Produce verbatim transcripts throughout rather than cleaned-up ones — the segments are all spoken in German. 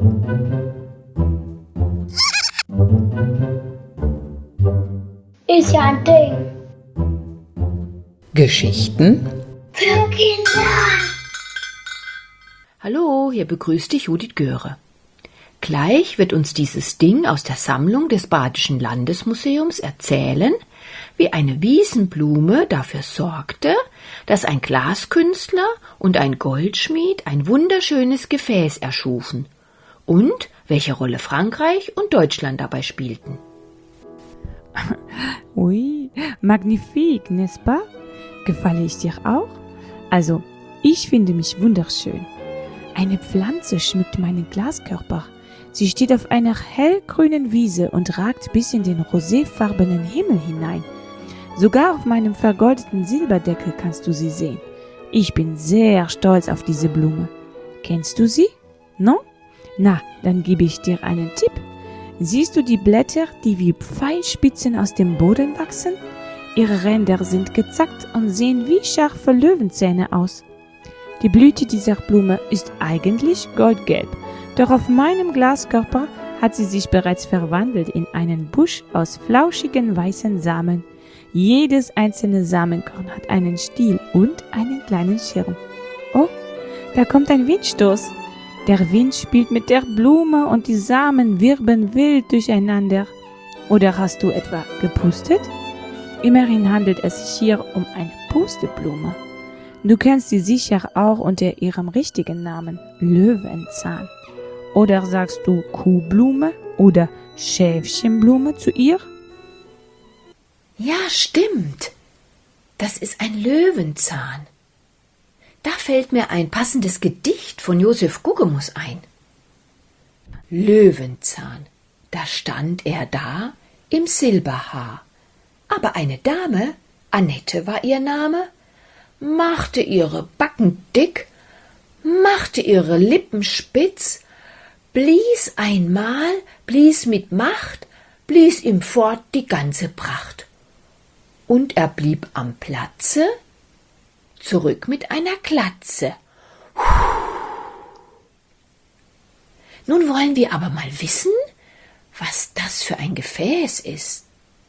Ist ja ein Ding. Geschichten Für Kinder. Hallo, hier begrüßt dich Judith Göre. Gleich wird uns dieses Ding aus der Sammlung des Badischen Landesmuseums erzählen, wie eine Wiesenblume dafür sorgte, dass ein Glaskünstler und ein Goldschmied ein wunderschönes Gefäß erschufen und welche Rolle Frankreich und Deutschland dabei spielten. Oui, magnifique, n'est-ce pas? Gefalle ich dir auch? Also, ich finde mich wunderschön. Eine Pflanze schmückt meinen Glaskörper. Sie steht auf einer hellgrünen Wiese und ragt bis in den roséfarbenen Himmel hinein. Sogar auf meinem vergoldeten Silberdeckel kannst du sie sehen. Ich bin sehr stolz auf diese Blume. Kennst du sie? No? Na, dann gebe ich dir einen Tipp. Siehst du die Blätter, die wie Pfeilspitzen aus dem Boden wachsen? Ihre Ränder sind gezackt und sehen wie scharfe Löwenzähne aus. Die Blüte dieser Blume ist eigentlich goldgelb, doch auf meinem Glaskörper hat sie sich bereits verwandelt in einen Busch aus flauschigen weißen Samen. Jedes einzelne Samenkorn hat einen Stiel und einen kleinen Schirm. Oh, da kommt ein Windstoß. Der Wind spielt mit der Blume und die Samen wirbeln wild durcheinander. Oder hast du etwa gepustet? Immerhin handelt es sich hier um eine Pusteblume. Du kennst sie sicher auch unter ihrem richtigen Namen, Löwenzahn. Oder sagst du Kuhblume oder Schäfchenblume zu ihr? Ja, stimmt. Das ist ein Löwenzahn. Da fällt mir ein passendes Gedicht von Josef Guggemus ein. Löwenzahn, da stand er da im Silberhaar. Aber eine Dame, Annette war ihr Name, machte ihre Backen dick, machte ihre Lippen spitz, blies einmal, blies mit Macht, blies ihm fort die ganze Pracht. Und er blieb am Platze, zurück mit einer Glatze. Nun wollen wir aber mal wissen, was das für ein Gefäß ist.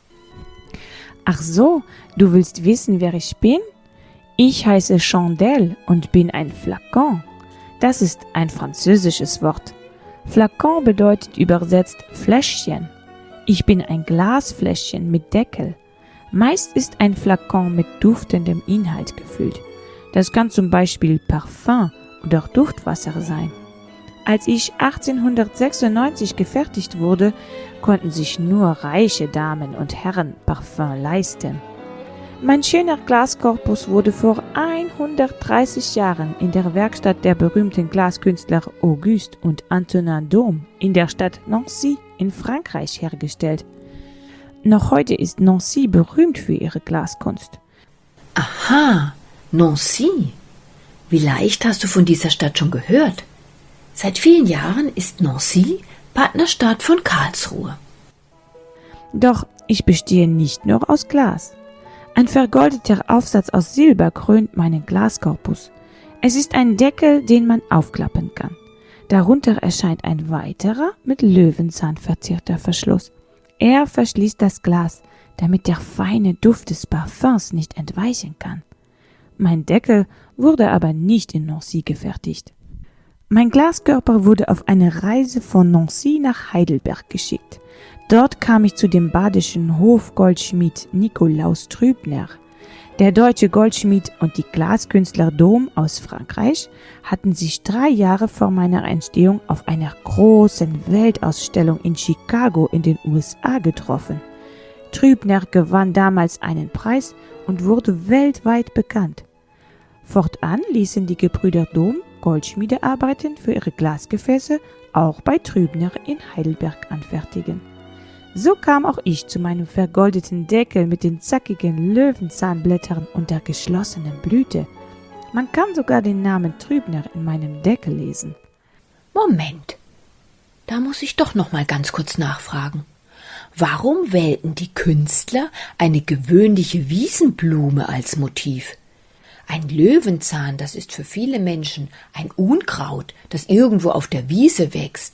Ach so, du willst wissen, wer ich bin? Ich heiße Chandelle und bin ein Flakon. Das ist ein französisches Wort. Flakon bedeutet übersetzt Fläschchen. Ich bin ein Glasfläschchen mit Deckel. Meist ist ein Flakon mit duftendem Inhalt gefüllt. Das kann zum Beispiel Parfum oder Duftwasser sein. Als ich achtzehnhundertsechsundneunzig gefertigt wurde, konnten sich nur reiche Damen und Herren Parfum leisten. Mein schöner Glaskorpus wurde vor hundertdreißig Jahren in der Werkstatt der berühmten Glaskünstler Auguste und Antonin Dôme in der Stadt Nancy in Frankreich hergestellt. Noch heute ist Nancy berühmt für ihre Glaskunst. Aha, Nancy. Vielleicht hast du von dieser Stadt schon gehört. Seit vielen Jahren ist Nancy Partnerstadt von Karlsruhe. Doch ich bestehe nicht nur aus Glas. Ein vergoldeter Aufsatz aus Silber krönt meinen Glaskorpus. Es ist ein Deckel, den man aufklappen kann. Darunter erscheint ein weiterer, mit Löwenzahn verzierter Verschluss. Er verschließt das Glas, damit der feine Duft des Parfums nicht entweichen kann. Mein Deckel wurde aber nicht in Nancy gefertigt. Mein Glaskörper wurde auf eine Reise von Nancy nach Heidelberg geschickt. Dort kam ich zu dem badischen Hofgoldschmied Nikolaus Trübner. Der deutsche Goldschmied und die Glaskünstler Dôme aus Frankreich hatten sich drei Jahre vor meiner Entstehung auf einer großen Weltausstellung in Chicago in den U S A getroffen. Trübner gewann damals einen Preis und wurde weltweit bekannt. Fortan ließen die Gebrüder Dôme Goldschmiedearbeiten für ihre Glasgefäße auch bei Trübner in Heidelberg anfertigen. So kam auch ich zu meinem vergoldeten Deckel mit den zackigen Löwenzahnblättern und der geschlossenen Blüte. Man kann sogar den Namen Trübner in meinem Deckel lesen. Moment, da muss ich doch noch mal ganz kurz nachfragen. Warum wählten die Künstler eine gewöhnliche Wiesenblume als Motiv? Ein Löwenzahn, das ist für viele Menschen ein Unkraut, das irgendwo auf der Wiese wächst.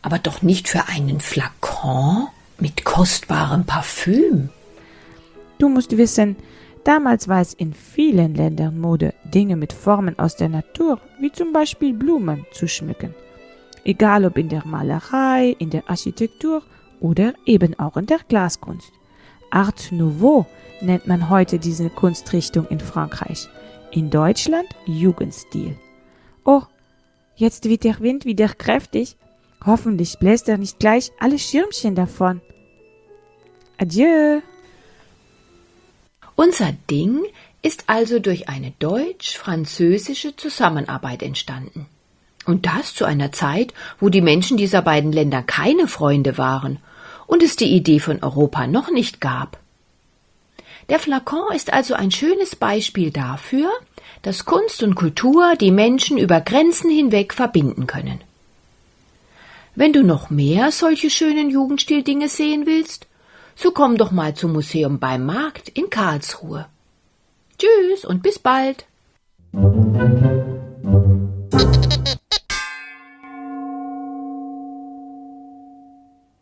aber doch nicht für einen Flakon mit kostbarem Parfüm. Du musst wissen, damals war es in vielen Ländern Mode, Dinge mit Formen aus der Natur, wie zum Beispiel Blumen, zu schmücken. Egal ob in der Malerei, in der Architektur oder eben auch in der Glaskunst. Art Nouveau nennt man heute diese Kunstrichtung in Frankreich. In Deutschland Jugendstil. Oh, jetzt wird der Wind wieder kräftig. Hoffentlich bläst er nicht gleich alle Schirmchen davon. Adieu! Unser Ding ist also durch eine deutsch-französische Zusammenarbeit entstanden. Und das zu einer Zeit, wo die Menschen dieser beiden Länder keine Freunde waren und es die Idee von Europa noch nicht gab. Der Flakon ist also ein schönes Beispiel dafür, dass Kunst und Kultur die Menschen über Grenzen hinweg verbinden können. Wenn du noch mehr solche schönen Jugendstil-Dinge sehen willst, so komm doch mal zum Museum beim Markt in Karlsruhe. Tschüss und bis bald!